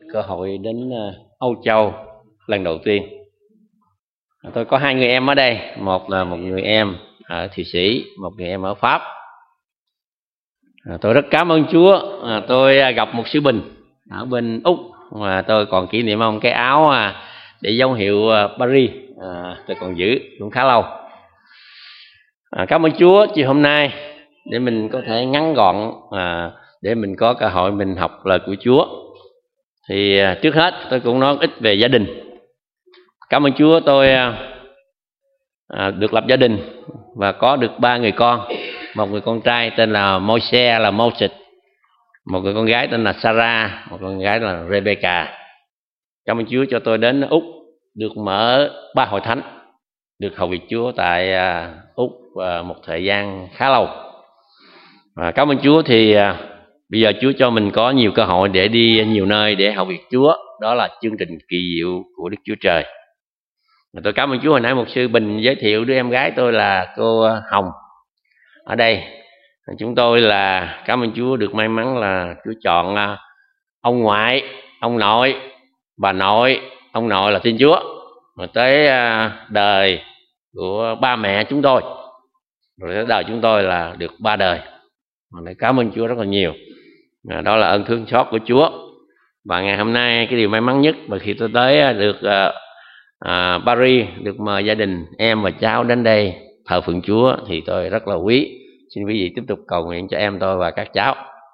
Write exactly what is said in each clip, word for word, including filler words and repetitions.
cơ hội đến Âu Châu lần đầu tiên. Tôi có hai người em ở đây, một là một người em ở Thụy Sĩ, một người em ở Pháp. Tôi rất cảm ơn Chúa, tôi gặp một sư Bình ở bên Úc mà tôi còn kỷ niệm ông cái áo để dấu hiệu Paris, tôi còn giữ cũng khá lâu. Cảm ơn Chúa chiều hôm nay để mình có thể ngắn gọn, để mình có cơ hội mình học lời của Chúa. Thì trước hết tôi cũng nói ít về gia đình. Cảm ơn Chúa tôi à, được lập gia đình và có được ba người con. Một người con trai tên là Môi-se là Moses, một người con gái tên là Sarah, một con gái là Rebecca. Cảm ơn Chúa cho tôi đến Úc được mở ba hội thánh, được hầu việc Chúa tại à, Úc à, một thời gian khá lâu. À, cảm ơn Chúa thì à, bây giờ Chúa cho mình có nhiều cơ hội để đi nhiều nơi để hầu việc Chúa. Đó là chương trình kỳ diệu của Đức Chúa Trời. Tôi cảm ơn Chúa, hồi nãy một sư Bình giới thiệu đứa em gái tôi là cô Hồng ở đây. Chúng tôi là cảm ơn Chúa được may mắn là Chúa chọn ông ngoại, ông nội, bà nội. Ông nội là Thiên Chúa, rồi tới đời của ba mẹ chúng tôi, rồi tới đời chúng tôi là được ba đời. Cảm ơn Chúa rất là nhiều. Đó là ơn thương xót của Chúa. Và ngày hôm nay cái điều may mắn nhất mà khi tôi tới được À, Paris, được mời gia đình em và cháu đến đây thờ phượng Chúa thì tôi rất là quý. Xin quý vị tiếp tục cầu nguyện cho em tôi và các cháu.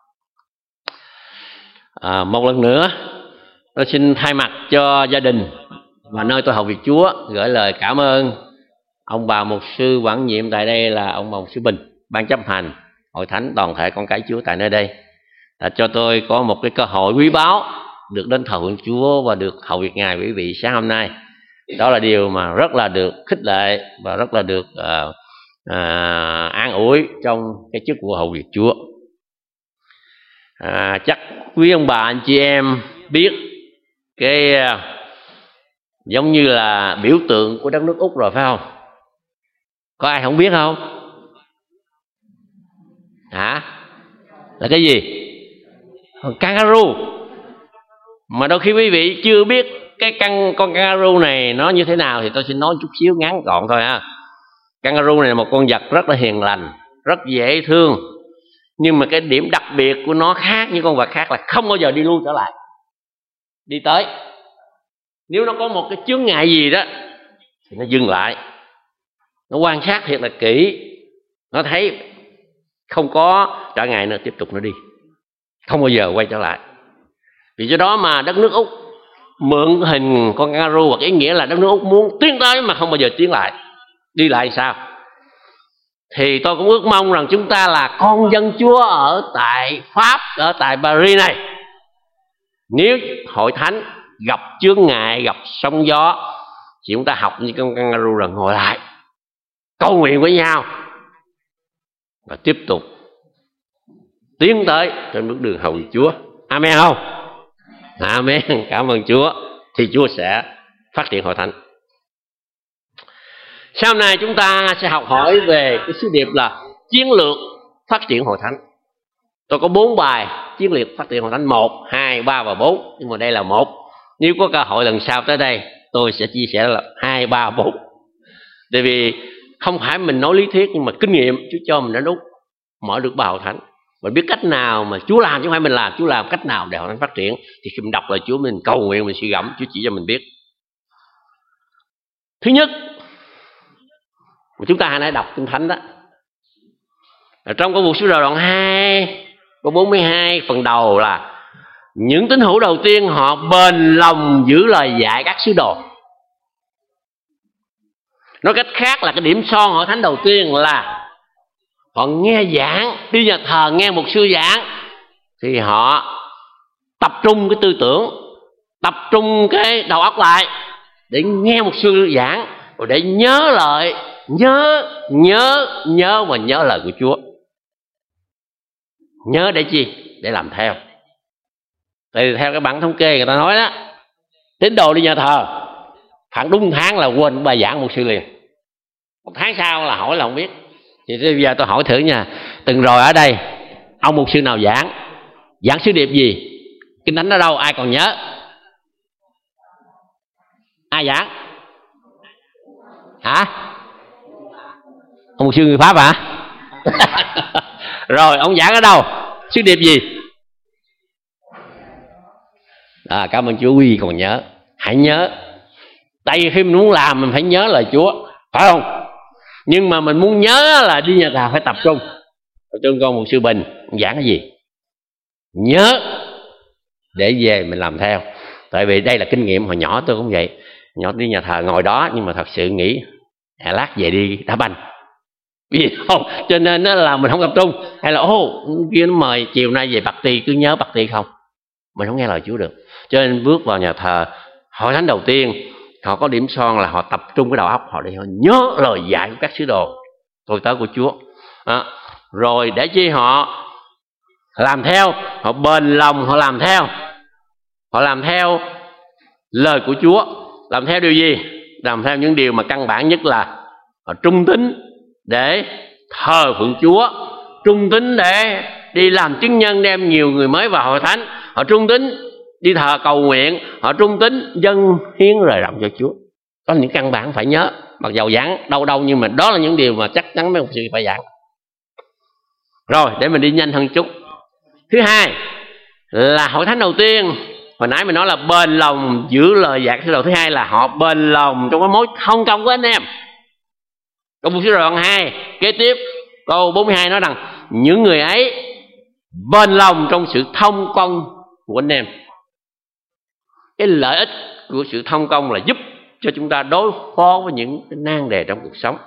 à, Một lần nữa tôi xin thay mặt cho gia đình và nơi tôi hầu việc Chúa gửi lời cảm ơn ông bà mục sư quản nhiệm tại đây là ông bà mục sư Bình, ban chấp hành hội thánh toàn thể con cái Chúa tại nơi đây, đã cho tôi có một cái cơ hội quý báu được đến thờ phượng Chúa và được hầu việc Ngài quý vị sáng hôm nay. Đó là điều mà rất là được khích lệ và rất là được uh, uh, an ủi trong cái chức vụ hầu việc Chúa. À, chắc quý ông bà anh chị em biết cái uh, giống như là biểu tượng của đất nước Úc rồi phải không? Có ai không biết không? Hả? Là cái gì? Kangaroo. Mà đôi khi quý vị chưa biết cái căn con kangaroo này nó như thế nào thì tôi xin nói chút xíu ngắn gọn thôi ha. Kangaroo này là một con vật rất là hiền lành, rất dễ thương, nhưng mà cái điểm đặc biệt của nó khác những con vật khác là không bao giờ đi lui trở lại, đi tới. Nếu nó có một cái chướng ngại gì đó thì nó dừng lại, nó quan sát thiệt là kỹ, nó thấy không có trở ngại nữa tiếp tục nó đi, không bao giờ quay trở lại. Vì do đó mà đất nước Úc mượn hình con kangaroo hoặc ý nghĩa là đất nước Úc muốn tiến tới mà không bao giờ tiến lại. Đi lại sao? Thì tôi cũng ước mong rằng chúng ta là con dân Chúa ở tại Pháp, ở tại Paris này, nếu hội thánh gặp chướng ngại, gặp sóng gió thì chúng ta học như con kangaroo rằng ngồi lại, cầu nguyện với nhau và tiếp tục tiến tới trên bước đường hầu việc Chúa. Amen không? Amen. Cảm ơn Chúa. Thì Chúa sẽ phát triển hội thánh. Sau này chúng ta sẽ học hỏi về cái sứ điệp là chiến lược phát triển hội thánh. Tôi có bốn bài chiến lược phát triển hội thánh: một, hai, ba và bốn. Nhưng mà đây là một. Nếu có cơ hội lần sau tới đây tôi sẽ chia sẻ là hai, ba, bốn. Tại vì không phải mình nói lý thuyết, nhưng mà kinh nghiệm Chúa cho mình đến Úc mở được ba hội thánh. Mình biết cách nào mà Chúa làm chứ không phải mình làm. Chúa làm cách nào để hội thánh phát triển thì khi mình đọc lời Chúa, mình cầu nguyện, mình suy gẫm, Chúa chỉ cho mình biết. Thứ nhất, chúng ta hãy đọc Kinh Thánh đó. Ở trong Công vụ Sứ Đồ đoạn hai câu bốn mươi hai phần đầu là những tín hữu đầu tiên họ bền lòng giữ lời dạy các sứ đồ. Nói cách khác là cái điểm son hội thánh đầu tiên là họ nghe giảng, đi nhà thờ nghe một sư giảng thì họ tập trung cái tư tưởng, tập trung cái đầu óc lại để nghe một sư giảng, rồi để nhớ lại, nhớ, nhớ, nhớ và nhớ lời của Chúa. Nhớ để chi? Để làm theo. Tại vì theo cái bản thống kê người ta nói đó, tín đồ đi nhà thờ khoảng đúng tháng là quên bài giảng một sư liền. Một tháng sau là hỏi là không biết. Thì bây giờ tôi hỏi thử nha, từng rồi ở đây ông mục sư nào giảng, giảng sứ điệp gì, Kinh Thánh ở đâu, ai còn nhớ? Ai giảng? Hả? Ông mục sư người Pháp hả? Rồi ông giảng ở đâu? Sứ điệp gì? À, cảm ơn Chúa, quý vị còn nhớ. Hãy nhớ. Tại vì khi mình muốn làm mình phải nhớ lời Chúa, phải không? Nhưng mà mình muốn nhớ là đi nhà thờ phải tập trung. Tập trung con mục sư Bình, ông giảng cái gì? Nhớ để về mình làm theo. Tại vì đây là kinh nghiệm hồi nhỏ tôi cũng vậy. Nhỏ đi nhà thờ ngồi đó nhưng mà thật sự nghĩ à, lát về đi đá banh. Vì không, cho nên là mình không tập trung. Hay là ô kia nó mời chiều nay về party, cứ nhớ party không, mình không nghe lời Chúa được. Cho nên bước vào nhà thờ, hội thánh đầu tiên họ có điểm son là họ tập trung cái đầu óc họ để họ nhớ lời dạy của các sứ đồ, tôi tớ của Chúa. À, rồi để chi họ làm theo, họ bền lòng họ làm theo, họ làm theo lời của Chúa. Làm theo điều gì? Làm theo những điều mà căn bản nhất là họ trung tín để thờ phượng Chúa, trung tín để đi làm chứng nhân đem nhiều người mới vào hội thánh, họ trung tín đi thờ cầu nguyện, họ trung tín dâng hiến lời rộng cho Chúa. Có những căn bản phải nhớ, mặc dầu giảng đâu đâu nhưng mà đó là những điều mà chắc chắn mấy mục sư phải giảng. Rồi để mình đi nhanh hơn chút. Thứ hai là hội thánh đầu tiên, hồi nãy mình nói là bền lòng giữ lời dạy. Thứ đầu thứ hai là họ bền lòng trong cái mối thông công của anh em. Câu mục sư đoạn hai kế tiếp câu bốn mươi hai nói rằng những người ấy bền lòng trong sự thông công của anh em. Cái lợi ích của sự thông công là giúp cho chúng ta đối phó với những cái nan đề trong cuộc sống.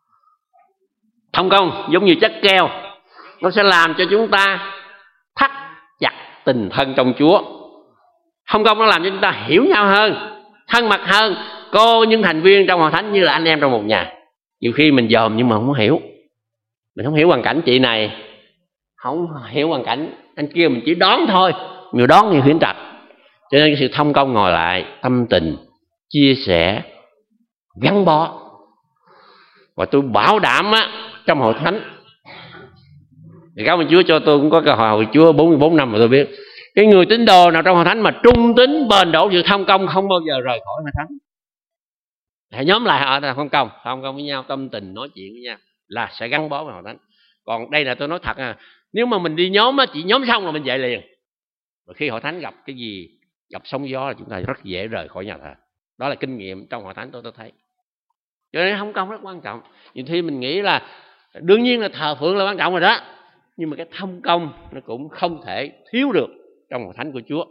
Thông công giống như chất keo, nó sẽ làm cho chúng ta thắt chặt tình thân trong Chúa. Thông công nó làm cho chúng ta hiểu nhau hơn, thân mật hơn, cô những thành viên trong hội thánh như là anh em trong một nhà. Nhiều khi mình dòm nhưng mà không hiểu, mình không hiểu hoàn cảnh chị này, không hiểu hoàn cảnh anh kia, mình chỉ đoán thôi, nhiều đoán nhiều hiển trạch. Cho nên cái sự thông công ngồi lại, tâm tình, chia sẻ, gắn bó. Và tôi bảo đảm á, trong hội thánh, thì cảm ơn Chúa cho tôi cũng có cơ hội Chúa bốn mươi bốn năm mà tôi biết. Cái người tín đồ nào trong hội thánh mà trung tín bền đổ sự thông công không bao giờ rời khỏi hội thánh. Hãy nhóm lại họ là thông công, thông công với nhau, tâm tình, nói chuyện với nhau là sẽ gắn bó với hội thánh. Còn đây là tôi nói thật à, nếu mà mình đi nhóm á, chỉ nhóm xong là mình dậy liền. Và khi hội thánh gặp cái gì, gặp sóng gió là chúng ta rất dễ rời khỏi nhà thờ. Đó là kinh nghiệm trong hội thánh tôi tôi thấy. Cho nên thông công rất quan trọng. Nhiều khi mình nghĩ là đương nhiên là thờ phượng là quan trọng rồi đó, nhưng mà cái thông công nó cũng không thể thiếu được trong hội thánh của Chúa.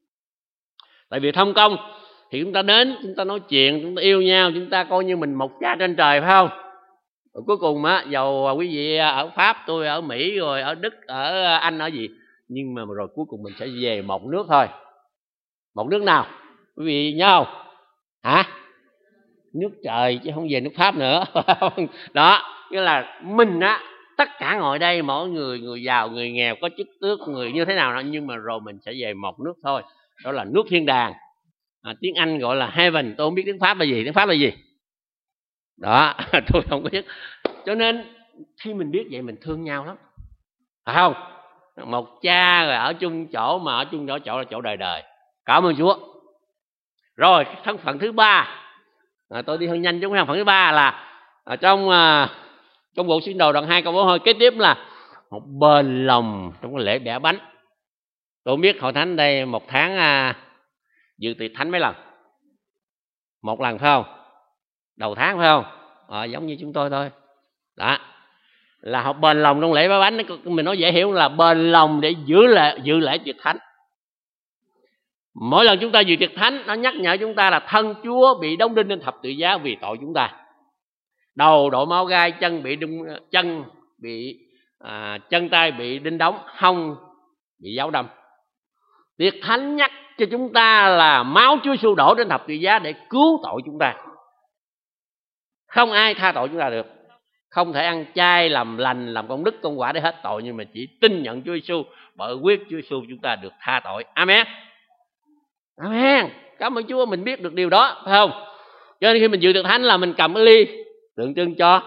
Tại vì thông công thì chúng ta đến, chúng ta nói chuyện, chúng ta yêu nhau, chúng ta coi như mình một cha trên trời, phải không? Rồi cuối cùng á, dầu quý vị ở Pháp, tôi ở Mỹ, rồi ở Đức, ở Anh, ở gì, nhưng mà rồi cuối cùng mình sẽ về một nước thôi. Một nước nào? Quý vị nhớ không? Hả? Nước trời chứ không về nước Pháp nữa. Đó, nghĩa là mình á, tất cả ngồi đây, mỗi người, người giàu, người nghèo, có chức tước, người như thế nào đó, nhưng mà rồi mình sẽ về một nước thôi. Đó là nước thiên đàng. À, tiếng Anh gọi là heaven, tôi không biết tiếng Pháp là gì. Tiếng Pháp là gì? Đó, tôi không biết. Cho nên khi mình biết vậy mình thương nhau lắm, phải không? Một cha rồi ở chung chỗ, mà ở chung chỗ chỗ là chỗ đời đời. Cảm ơn Chúa. Rồi thân phận thứ ba, à, tôi đi hơi nhanh chút. Thân phận thứ ba là ở trong à, trong bộ Sinh Đồ đoạn hai câu bốn hơi kế tiếp là một bền lòng trong cái lễ bẻ bánh. Tôi không biết hội thánh đây một tháng à, dự tiệc thánh mấy lần? Một lần phải không? Đầu tháng phải không? À, giống như chúng tôi thôi. Đó là học bền lòng trong lễ bẻ bánh. Mình nói dễ hiểu là bền lòng để giữ lễ giữ lễ tiệc thánh. Mỗi lần chúng ta dự tiệc thánh, nó nhắc nhở chúng ta là thân Chúa bị đóng đinh lên thập tự giá vì tội chúng ta. Đầu đổ máu gai, chân bị đinh, chân bị à, chân tay bị đinh đóng, hông bị giáo đâm. Tiệc thánh nhắc cho chúng ta là máu Chúa Giêsu đổ trên thập tự giá để cứu tội chúng ta. Không ai tha tội chúng ta được. Không thể ăn chay, làm lành, làm công đức, công quả để hết tội, nhưng mà chỉ tin nhận Chúa Giêsu, bởi huyết Chúa Giêsu chúng ta được tha tội. Amen. Amen. Cảm ơn Chúa mình biết được điều đó, phải không? Cho nên khi mình dự tiệc thánh là mình cầm cái ly tượng trưng cho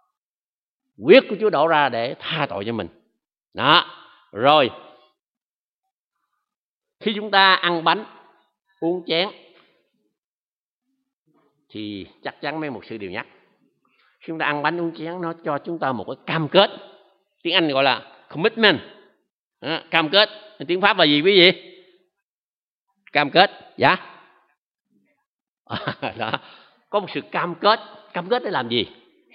huyết của Chúa đổ ra để tha tội cho mình. Đó. Rồi khi chúng ta ăn bánh, uống chén, thì chắc chắn mấy mục sư đều nhắc. Khi chúng ta ăn bánh uống chén, nó cho chúng ta một cái cam kết. Tiếng Anh gọi là commitment. Đó, cam kết. Tiếng Pháp là gì quý vị? Cam kết. Dạ. Đó. Có một sự cam kết. Cam kết để làm gì?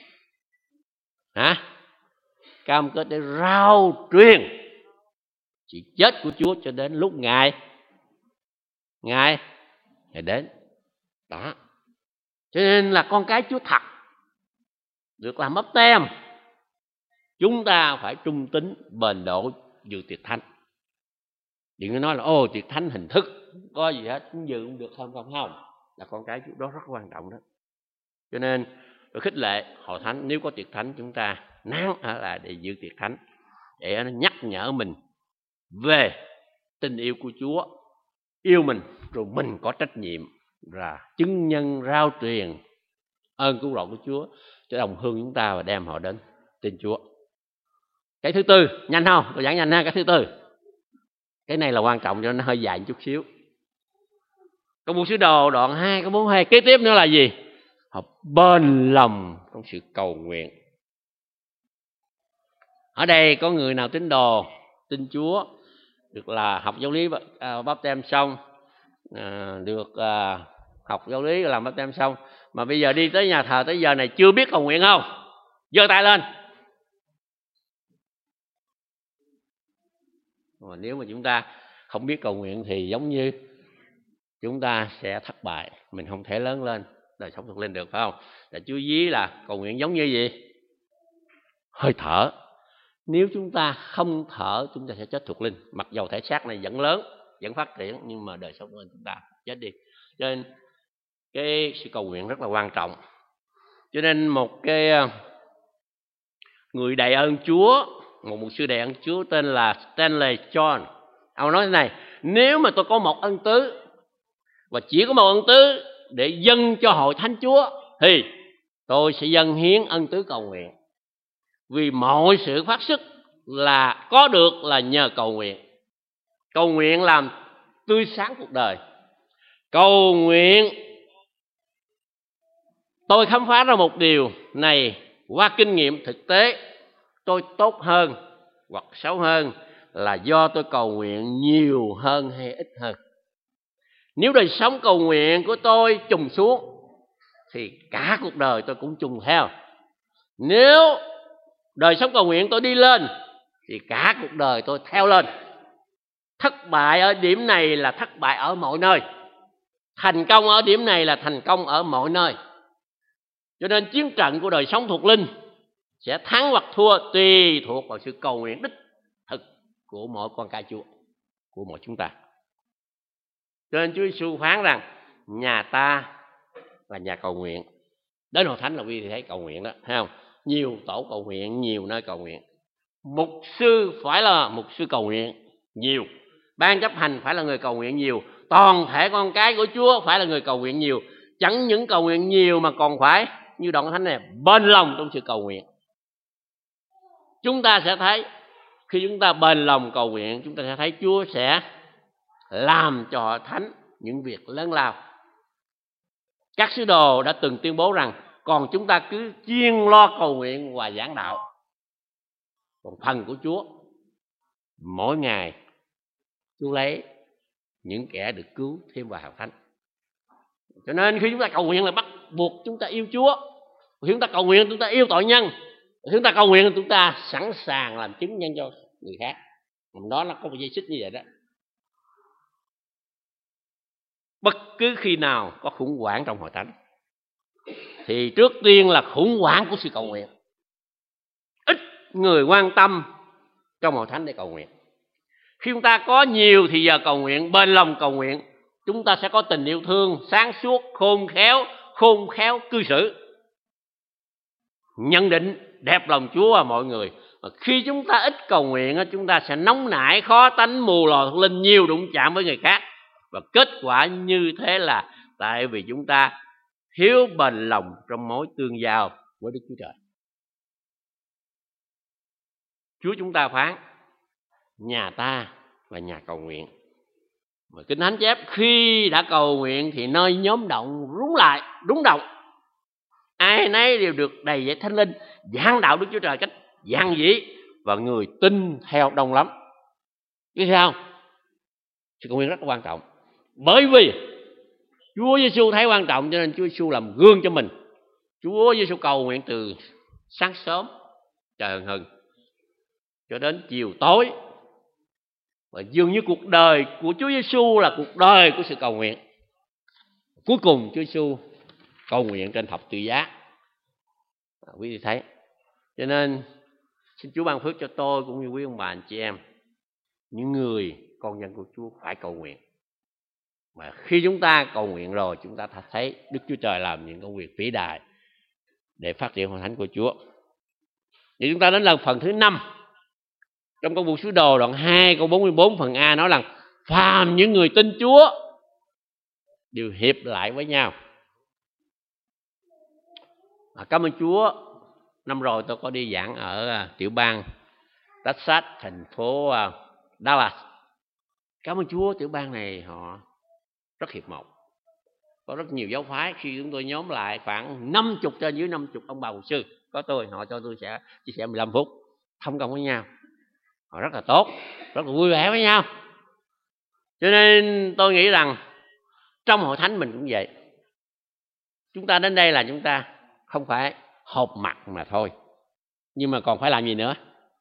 Hả? Cam kết để rao truyền sự chết của Chúa cho đến lúc Ngài Ngài Ngài đến. Đó. Cho nên là con cái Chúa thật được làm báp têm, chúng ta phải trung tín bền độ dự tiệc thánh. Đừng có nói là ô tiệc thánh hình thức có gì hết, cũng dự cũng được không không không. Là con cái Chúa đó rất quan trọng đó. Cho nên tôi khích lệ hội thánh, nếu có tiệc thánh chúng ta nán là để dự tiệc thánh, để nó nhắc nhở mình về tình yêu của Chúa, yêu mình, rồi mình có trách nhiệm là chứng nhân rao truyền ơn cứu rỗi của Chúa cho đồng hương chúng ta và đem họ đến tin Chúa. Cái thứ tư, nhanh không? Tôi giảng nhanh ha. Cái thứ tư, cái này là quan trọng cho nó hơi dài một chút xíu. Công vụ sứ đồ đoạn hai có bốn hai kế tiếp nữa là gì? Họ bền lòng trong sự cầu nguyện. Ở đây có người nào tín đồ tin Chúa được là học giáo lý à, báp têm xong, à, được à, học giáo lý làm báp têm xong, mà bây giờ đi tới nhà thờ tới giờ này chưa biết cầu nguyện không? Giơ tay lên. Mà nếu mà chúng ta không biết cầu nguyện thì giống như chúng ta sẽ thất bại, mình không thể lớn lên đời sống thuộc linh được, phải không? Là chú ý là cầu nguyện giống như gì? Hơi thở. Nếu chúng ta không thở, chúng ta sẽ chết thuộc linh. Mặc dầu thể xác này vẫn lớn, vẫn phát triển, nhưng mà đời sống thuộc linh chúng ta chết đi. Cho nên cái sự cầu nguyện rất là quan trọng. Cho nên một cái người đầy ơn Chúa, một mục sư đầy ơn Chúa tên là Stanley John, ông nói thế này: nếu mà tôi có một ân tứ và chỉ có một ân tứ để dâng cho hội thánh Chúa thì tôi sẽ dâng hiến ân tứ cầu nguyện. Vì mọi sự phát xuất là có được là nhờ cầu nguyện. Cầu nguyện làm tươi sáng cuộc đời. Cầu nguyện, tôi khám phá ra một điều này qua kinh nghiệm thực tế. Tôi tốt hơn hoặc xấu hơn là do tôi cầu nguyện nhiều hơn hay ít hơn. Nếu đời sống cầu nguyện của tôi trùng xuống thì cả cuộc đời tôi cũng trùng theo. Nếu đời sống cầu nguyện tôi đi lên thì cả cuộc đời tôi theo lên. Thất bại ở điểm này là thất bại ở mọi nơi. Thành công ở điểm này là thành công ở mọi nơi. Cho nên chiến trận của đời sống thuộc linh sẽ thắng hoặc thua tùy thuộc vào sự cầu nguyện đích thực của mỗi con cái Chúa, của mỗi chúng ta. Cho nên Chúa Giêsu phán rằng nhà ta là nhà cầu nguyện. Đến hội thánh là quý vị thấy cầu nguyện đó, thấy không? Nhiều tổ cầu nguyện, nhiều nơi cầu nguyện. Mục sư phải là mục sư cầu nguyện nhiều. Ban chấp hành phải là người cầu nguyện nhiều. Toàn thể con cái của Chúa phải là người cầu nguyện nhiều. Chẳng những cầu nguyện nhiều mà còn phải như đoạn thánh này, bền lòng trong sự cầu nguyện. Chúng ta sẽ thấy khi chúng ta bền lòng cầu nguyện, chúng ta sẽ thấy Chúa sẽ làm cho hội thánh những việc lớn lao. Các sứ đồ đã từng tuyên bố rằng còn chúng ta cứ chuyên lo cầu nguyện và giảng đạo. Còn phần của Chúa, mỗi ngày Chúa lấy những kẻ được cứu thêm vào hội thánh. Cho nên khi chúng ta cầu nguyện là bắt buộc chúng ta yêu Chúa. Khi chúng ta cầu nguyện chúng ta yêu tội nhân. Khi chúng ta cầu nguyện chúng ta sẵn sàng làm chứng nhân cho người khác. Đó là có một dây xích như vậy đó. Bất cứ khi nào có khủng hoảng trong hội thánh thì trước tiên là khủng hoảng của sự cầu nguyện. Ít người quan tâm trong hội thánh để cầu nguyện. Khi chúng ta có nhiều thì giờ cầu nguyện, bền lòng cầu nguyện, chúng ta sẽ có tình yêu thương, sáng suốt, khôn khéo, khôn khéo cư xử, nhận định đẹp lòng Chúa và mọi người. Mà khi chúng ta ít cầu nguyện, chúng ta sẽ nóng nảy, khó tánh, mù lòa thuộc linh, nhiều đụng chạm với người khác. Và kết quả như thế là tại vì chúng ta thiếu bền lòng trong mối tương giao với Đức Chúa Trời. Chúa chúng ta phán nhà ta là nhà cầu nguyện. Mà Kinh Thánh chép khi đã cầu nguyện thì nơi nhóm động rúng lại, rúng động. Ai nấy đều được đầy dẫy Thánh Linh, giảng đạo Đức Chúa Trời cách giản dị và người tin theo đông lắm. Biết sao? Sự cầu nguyện rất quan trọng. Bởi vì Chúa Giêsu thấy quan trọng cho nên Chúa Giêsu làm gương cho mình. Chúa Giêsu cầu nguyện từ sáng sớm trời hừng hừng cho đến chiều tối. Và dường như cuộc đời của Chúa Giêsu là cuộc đời của sự cầu nguyện. Cuối cùng Chúa Giêsu cầu nguyện trên thập tự giá. À, quý vị thấy. Cho nên xin Chúa ban phước cho tôi cũng như quý ông bà anh chị em, những người con dân của Chúa phải cầu nguyện. Mà khi chúng ta cầu nguyện rồi, chúng ta thấy Đức Chúa Trời làm những công việc vĩ đại để phát triển hội thánh của Chúa. Thì chúng ta đến lần phần thứ năm trong công vụ sứ đồ đoạn hai câu bốn mươi bốn phần A nói rằng phàm những người tin Chúa đều hiệp lại với nhau. À, cảm ơn Chúa, năm rồi tôi có đi giảng ở uh, tiểu bang Texas, thành phố uh, Dallas. Cảm ơn Chúa, tiểu bang này họ rất hiệp một, có rất nhiều giáo phái. Khi chúng tôi nhóm lại khoảng năm mươi trên dưới năm mươi ông bà mục sư, có tôi, họ cho tôi sẽ chia sẻ mười lăm phút thông công với nhau. Họ rất là tốt, rất là vui vẻ với nhau. Cho nên tôi nghĩ rằng trong hội thánh mình cũng vậy. Chúng ta đến đây là chúng ta không phải họp mặt mà thôi, nhưng mà còn phải làm gì nữa?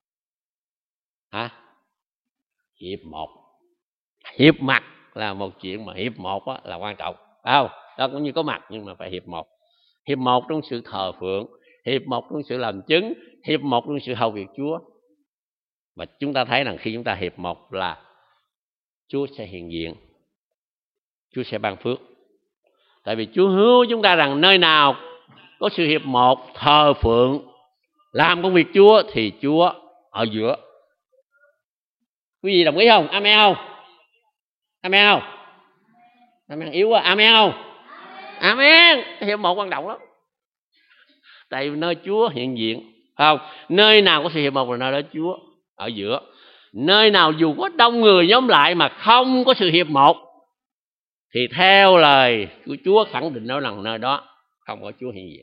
Hả? Hiệp một. Hiệp mặt là một chuyện, mà hiệp một là quan trọng, phải không? Đó cũng như có mặt nhưng mà phải hiệp một. Hiệp một trong sự thờ phượng, hiệp một trong sự làm chứng, hiệp một trong sự hầu việc Chúa. Và chúng ta thấy rằng khi chúng ta hiệp một là Chúa sẽ hiện diện, Chúa sẽ ban phước. Tại vì Chúa hứa chúng ta rằng nơi nào có sự hiệp một, thờ phượng, làm công việc Chúa thì Chúa ở giữa. Quý vị đồng ý không? Amen không? Amen không? Amen yếu quá. Amen không? Amen. Hiệp một quan trọng lắm. Tại vì nơi Chúa hiện diện, không? Nơi nào có sự hiệp một là nơi đó Chúa ở giữa. Nơi nào dù có đông người nhóm lại mà không có sự hiệp một thì theo lời của Chúa khẳng định nói rằng nơi đó không có Chúa hiện diện.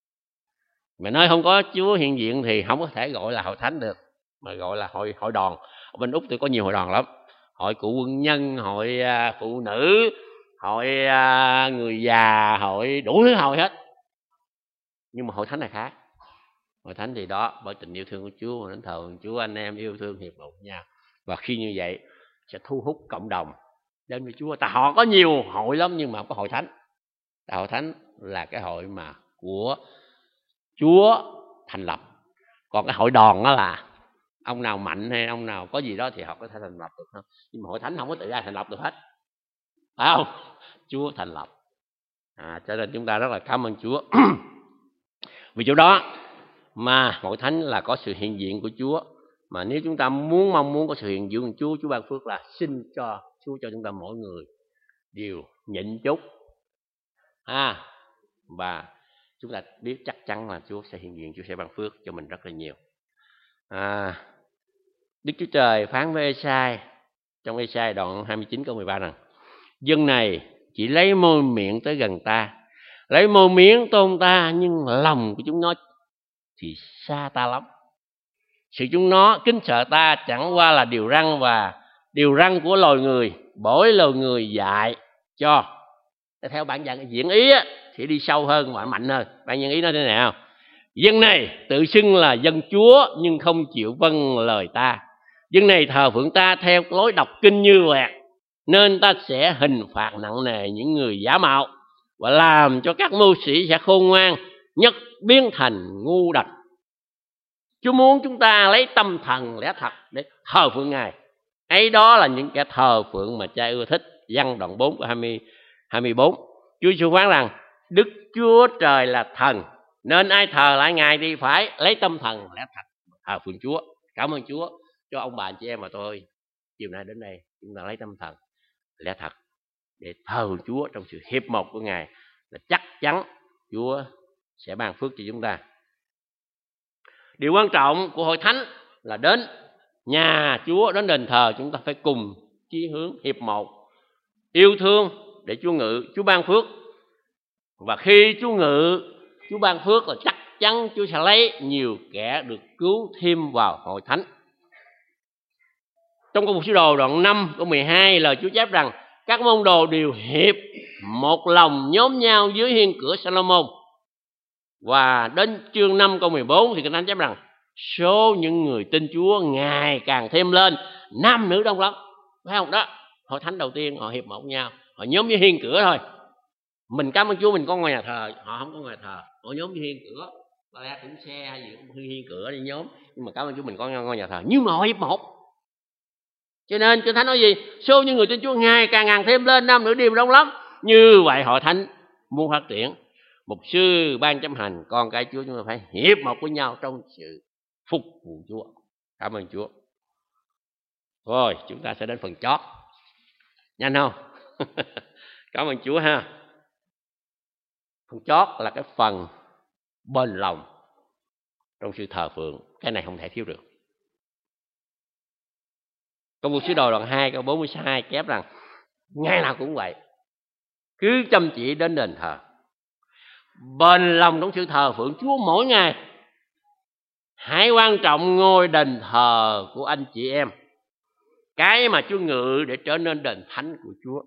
Mà nơi không có Chúa hiện diện thì không có thể gọi là hội thánh được, mà gọi là hội hội đoàn. Ở bên Úc thì có nhiều hội đoàn lắm. Hội cựu quân nhân, hội uh, phụ nữ, hội uh, người già, hội đủ thứ hội hết. Nhưng mà hội thánh này khác. Hội thánh thì đó, bởi tình yêu thương của Chúa, đến thờ Chúa, anh em yêu thương hiệp một nhau. Và khi như vậy sẽ thu hút cộng đồng đến với Chúa. Tại họ có nhiều hội lắm nhưng mà không có hội thánh. Tại hội thánh là cái hội mà của Chúa thành lập. Còn cái hội đoàn đó là ông nào mạnh hay ông nào có gì đó thì họ có thể thành lập được không? Nhưng mà hội thánh không có tự ai thành lập được hết, phải không? Chúa thành lập. À, cho nên chúng ta rất là cảm ơn Chúa. Vì chỗ đó mà hội thánh là có sự hiện diện của Chúa. Mà nếu chúng ta muốn mong muốn có sự hiện diện của Chúa, Chúa ban phước là xin cho Chúa cho chúng ta mỗi người đều nhịn chút. À, và chúng ta biết chắc chắn là Chúa sẽ hiện diện, Chúa sẽ ban phước cho mình rất là nhiều. À, Đức Chúa Trời phán với Ê-sai trong Ê-sai đoạn hai mươi chín câu mười ba rằng: dân này chỉ lấy môi miệng tới gần ta, lấy môi miệng tôn ta, nhưng lòng của chúng nó thì xa ta lắm. Sự chúng nó kính sợ ta chẳng qua là điều răn và điều răn của loài người, bởi loài người dạy cho. Theo bản diễn ý á, thì đi sâu hơn và mạnh hơn. Bản diễn ý nói thế nào? Dân này tự xưng là dân Chúa nhưng không chịu vâng lời ta. Dân này thờ phượng ta theo lối đọc kinh như quẹt, nên ta sẽ hình phạt nặng nề những người giả mạo và làm cho các mưu sĩ sẽ khôn ngoan, nhất biến thành ngu đần. Chúa muốn chúng ta lấy tâm thần lẽ thật để thờ phượng Ngài. Ấy đó là những kẻ thờ phượng mà Cha ưa thích. Giăng đoạn bốn câu hai mươi bốn. Chúa Giêsu phán rằng Đức Chúa Trời là thần, nên ai thờ lại Ngài thì phải lấy tâm thần lẽ thật thờ phượng Chúa. Cảm ơn Chúa cho ông bà anh chị em và tôi chiều nay đến đây chúng ta lấy tâm thần lẽ thật để thờ Chúa trong sự hiệp một của Ngài, là chắc chắn Chúa sẽ ban phước cho chúng ta. Điều quan trọng của hội thánh là đến nhà Chúa, đến đền thờ, chúng ta phải cùng chí hướng hiệp một yêu thương để Chúa ngự, Chúa ban phước. Và khi Chúa ngự, Chúa ban phước là chắc chắn Chúa sẽ lấy nhiều kẻ được cứu thêm vào hội thánh. Trong Công vụ Sứ Đồ đoạn năm câu mười hai, lời Chúa chép rằng các môn đồ đều hiệp một lòng nhóm nhau dưới hiên cửa Salomon. Và đến chương năm câu mười bốn thì Kinh Thánh chép rằng số những người tin Chúa ngày càng thêm lên, nam nữ đông lắm. Phải không? Đó, hội thánh đầu tiên họ hiệp một nhau, họ nhóm với hiên cửa thôi. Mình cảm ơn Chúa mình có ngôi nhà thờ, họ không có ngôi nhà thờ, họ nhóm với hiên cửa. Có lẽ cũng xe hay gì cũng hiên cửa đi nhóm, nhưng mà cảm ơn Chúa mình có ngôi nhà thờ. Nhưng mà họ hiệp một. Cho nên Kinh Thánh nói gì? Số những người tin Chúa ngày càng ngàn thêm lên, nam nữ đều đông lắm. Như vậy hội thánh muốn phát triển, mục sư, ban chấp hành, con cái Chúa chúng ta phải hiệp một với nhau trong sự phục vụ Chúa. Cảm ơn Chúa. Rồi chúng ta sẽ đến phần chót. Nhanh không? Cảm ơn Chúa ha. Phần chót là cái phần bền lòng trong sự thờ phượng. Cái này không thể thiếu được. Công vụ Sứ Đồ đoạn hai câu bốn mươi hai chép rằng ngày nào cũng vậy, cứ chăm chỉ đến đền thờ, bền lòng trong sự thờ phượng Chúa mỗi ngày. Hãy quan trọng ngôi đền thờ của anh chị em, cái mà Chúa ngự để trở nên đền thánh của Chúa.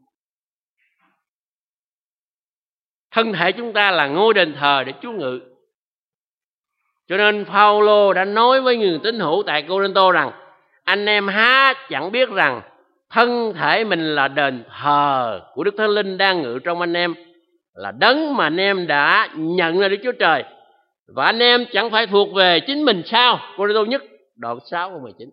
Thân thể chúng ta là ngôi đền thờ để Chúa ngự. Cho nên Phaolô đã nói với người tín hữu tại Cô-rinh-tô rằng anh em há chẳng biết rằng thân thể mình là đền thờ của Đức Thánh Linh đang ngự trong anh em, là đấng mà anh em đã nhận là Đức Chúa Trời, và anh em chẳng phải thuộc về chính mình sao? Cô-rinh-tô nhất đoạn sáu câu mười chín.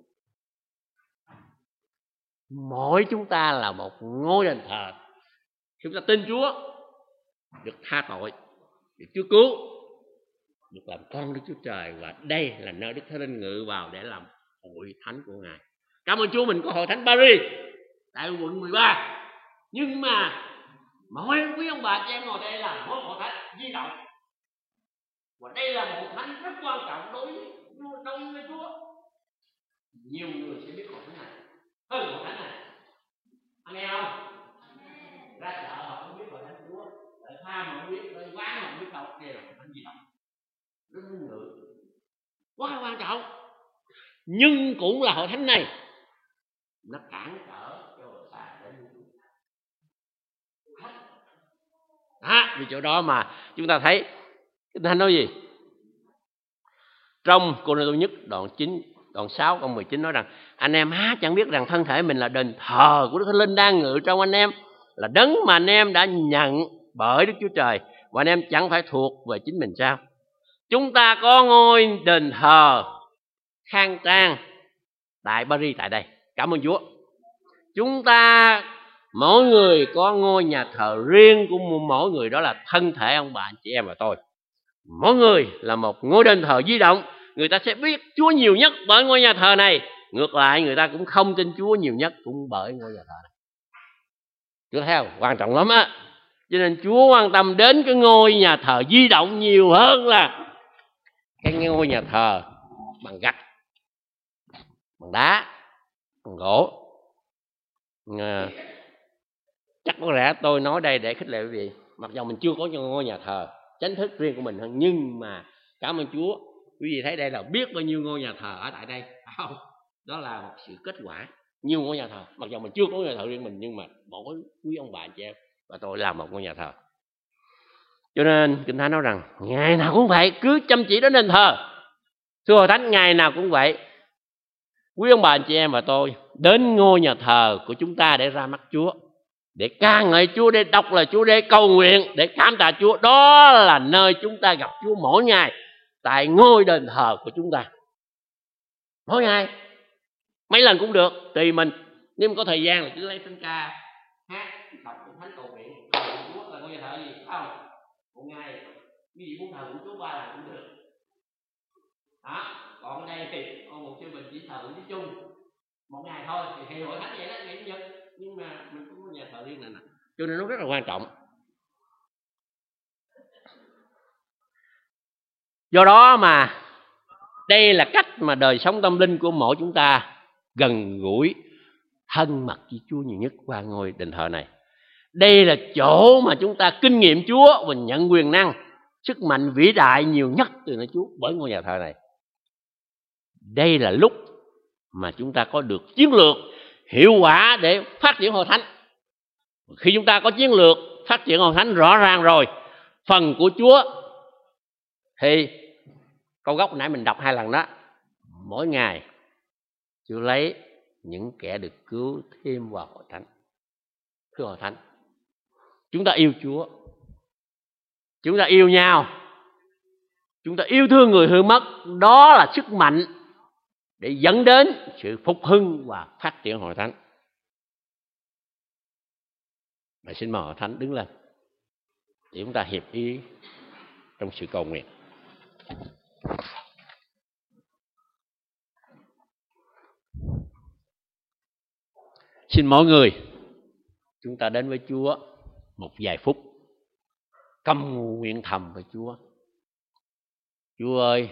Mỗi chúng ta là một ngôi đền thờ. Chúng ta tin Chúa, được tha tội, được Chúa cứu, được làm con Đức Chúa Trời, và đây là nơi Đức Thánh Linh ngự vào để làm hội thánh của Ngài. Cảm ơn Chúa mình có hội thánh Paris tại quận mười ba. Nhưng mà mỗi quý ông bà chị em ngồi đây là một hội thánh di động, và đây là một hội thánh rất quan trọng đối với đối với Chúa. Nhiều người sẽ biết hội thánh này hơn hội thánh này. Anh nghe không? Ra chợ họ không biết hội thánh Chúa, tại tha mà không biết, tại quán mà không biết đâu, kia là hội thánh di động rất ngự, quá quan trọng. Nhưng cũng là hội thánh này nó cản trở cho ta đến à, vì chỗ đó mà chúng ta thấy Kinh Thánh nói gì trong Cô-rinh-tô nhất đoạn chín đoạn sáu câu mười chín nói rằng anh em há chẳng biết rằng thân thể mình là đền thờ của Đức Thánh Linh đang ngự trong anh em, là đấng mà anh em đã nhận bởi Đức Chúa Trời, và anh em chẳng phải thuộc về chính mình sao? Chúng ta có ngôi đền thờ khang trang tại Paris tại đây. Cảm ơn Chúa. Chúng ta mỗi người có ngôi nhà thờ riêng của mỗi người, đó là thân thể ông bà anh chị em và tôi. Mỗi người là một ngôi đền thờ di động. Người ta sẽ biết Chúa nhiều nhất bởi ngôi nhà thờ này. Ngược lại người ta cũng không tin Chúa nhiều nhất cũng bởi ngôi nhà thờ này. Chúa thấy không? Quan trọng lắm á. Cho nên Chúa quan tâm đến cái ngôi nhà thờ di động nhiều hơn là cái ngôi nhà thờ bằng gạch, bằng đá, bằng gỗ. À, chắc có lẽ tôi nói đây để khích lệ quý vị. Mặc dù mình chưa có ngôi nhà thờ chính thức riêng của mình hơn, nhưng mà cảm ơn Chúa, quý vị thấy đây là biết bao nhiêu ngôi nhà thờ ở tại đây, không? Đó là một sự kết quả. Nhiều ngôi nhà thờ, mặc dù mình chưa có ngôi nhà thờ riêng mình, nhưng mà mỗi quý ông bà anh chị em và tôi làm một ngôi nhà thờ. Cho nên Kinh Thánh nói rằng ngày nào cũng vậy, cứ chăm chỉ đến đền thờ. Thưa hội thánh, ngày nào cũng vậy, quý ông bà anh chị em và tôi đến ngôi nhà thờ của chúng ta để ra mắt Chúa, để ca ngợi Chúa, để đọc lời Chúa, để cầu nguyện, để cảm tạ Chúa. Đó là nơi chúng ta gặp Chúa mỗi ngày, tại ngôi đền thờ của chúng ta. Mỗi ngày, mấy lần cũng được, tùy mình. Nếu mà có thời gian là cứ lấy tiếng ca, hát, đọc Kinh Thánh, cầu nguyện. Chúa là ngôi nhà thờ gì? Không, một ngày quý vị muốn thờ của Chúa ba lần cũng được. Đó, còn ở đây thì con một sư mình chỉ thờ với chung một ngày thôi, thì hội thánh vậy đó, ngày Chủ nhật, nhưng mà mình cũng có nhà thờ riêng này nè, cho nên nó rất là quan trọng. Do đó mà đây là cách mà đời sống tâm linh của mỗi chúng ta gần gũi thân mật với Chúa nhiều nhất qua ngôi đền thờ này. Đây là chỗ mà chúng ta kinh nghiệm Chúa và nhận quyền năng, sức mạnh vĩ đại nhiều nhất từ nơi Chúa bởi ngôi nhà thờ này. Đây là lúc mà chúng ta có được chiến lược hiệu quả để phát triển hội thánh. Khi chúng ta có chiến lược phát triển hội thánh rõ ràng rồi, phần của Chúa thì câu gốc nãy mình đọc hai lần đó, mỗi ngày Chúa lấy những kẻ được cứu thêm vào hội thánh. Thưa hội thánh, chúng ta yêu Chúa, chúng ta yêu nhau, chúng ta yêu thương người hư mất, đó là sức mạnh để dẫn đến sự phục hưng và phát triển hội thánh. Và xin mời hội thánh đứng lên để chúng ta hiệp ý trong sự cầu nguyện. Xin mỗi người chúng ta đến với Chúa một vài phút câm nguyện thầm với Chúa. Chúa ơi,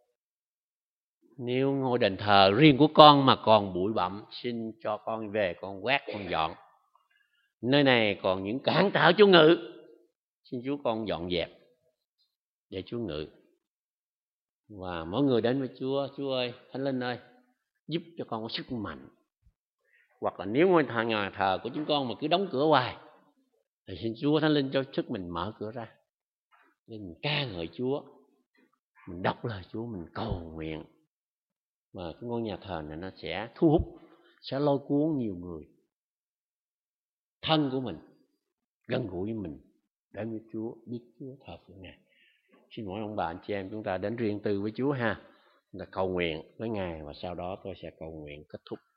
nếu ngôi đền thờ riêng của con mà còn bụi bặm, xin cho con về, con quét, con dọn. Nơi này còn những cản trở Chúa ngự, xin Chúa con dọn dẹp để Chúa ngự. Và mỗi người đến với Chúa, Chúa ơi, Thánh Linh ơi, giúp cho con có sức mạnh. Hoặc là nếu ngôi thờ nhà thờ của chúng con mà cứ đóng cửa hoài, thì xin Chúa Thánh Linh cho sức mình mở cửa ra, để mình ca ngợi Chúa, mình đọc lời Chúa, mình cầu nguyện. Và cái ngôi nhà thờ này nó sẽ thu hút, sẽ lôi cuốn nhiều người thân của mình, gần gũi với mình, đến với Chúa, biết Chúa thờ phượng Ngài. Xin mỗi ông bà anh chị em chúng ta đến riêng tư với Chúa ha, chúng ta cầu nguyện với Ngài, và sau đó tôi sẽ cầu nguyện kết thúc.